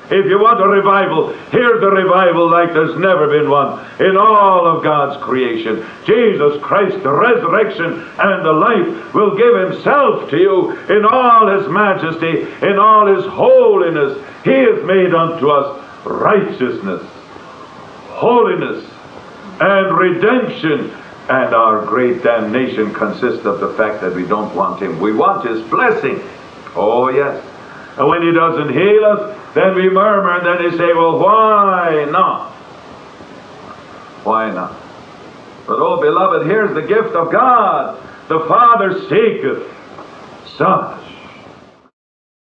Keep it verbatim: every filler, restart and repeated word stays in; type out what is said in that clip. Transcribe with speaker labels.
Speaker 1: If you want a revival, here's a revival like there's never been one in all of God's creation. Jesus Christ, the resurrection and the life, will give himself to you in all his majesty, in all his holiness. He has made unto us righteousness, holiness, and redemption. And our great damnation consists of the fact that we don't want him. We want his blessing. Oh, yes. And when he doesn't heal us, then we murmur, and then they say, well, why not? Why not? But, oh, beloved, here's the gift of God. The Father seeketh such